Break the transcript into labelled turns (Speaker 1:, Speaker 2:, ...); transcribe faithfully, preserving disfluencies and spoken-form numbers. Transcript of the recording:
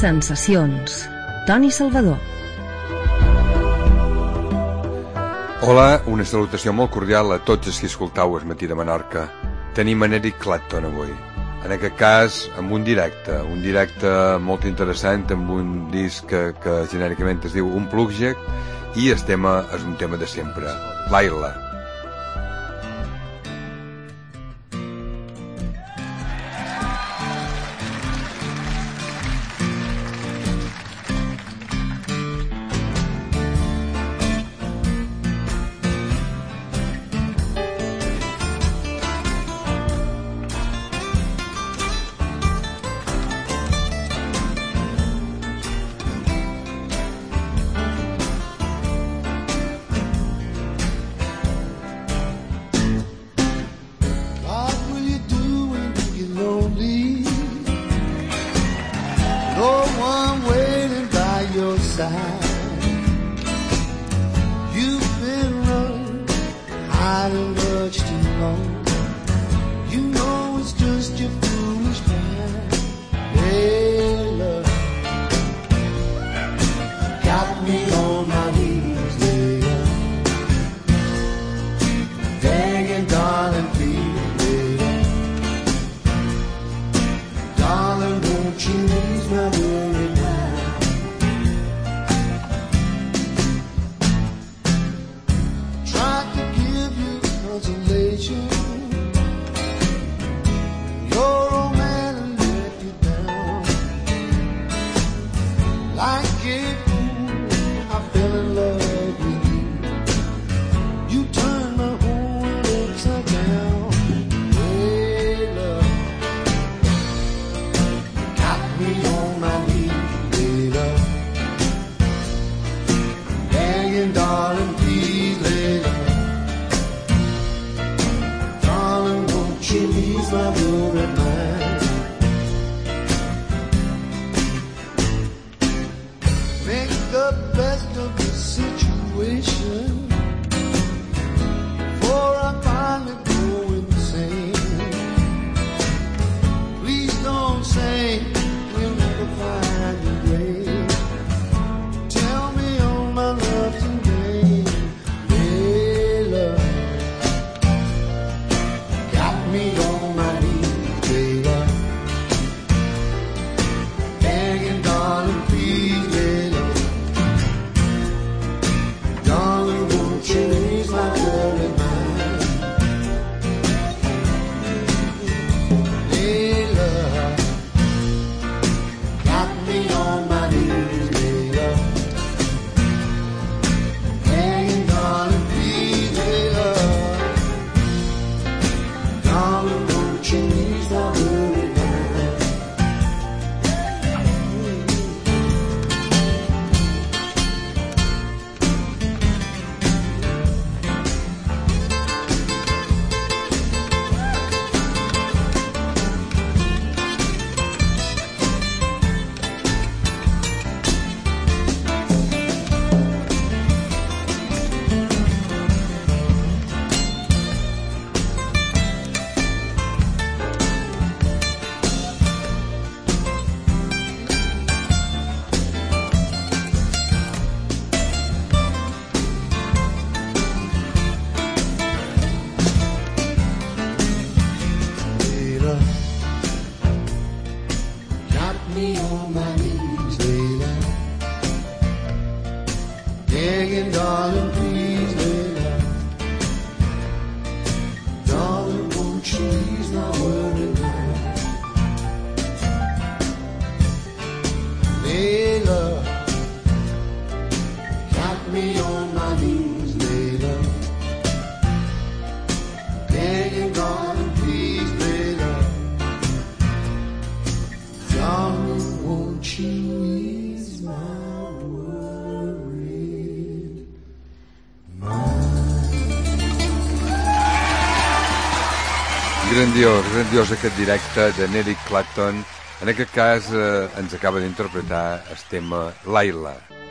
Speaker 1: Sensacions. Toni Salvador.
Speaker 2: Hola, una salutació molt cordial a tots els que escoltau el matí de Menorca. Tenim en Eric Clapton avui. En aquest cas, amb un directe, un directe molt interessant, amb un disc que, que genèricament es diu Unplugged, i el tema és un tema de sempre, Laila. Grandiós, grandiós aquest directe de Eric Clapton. En aquest cas eh, ens acaba d'interpretar el tema Laila.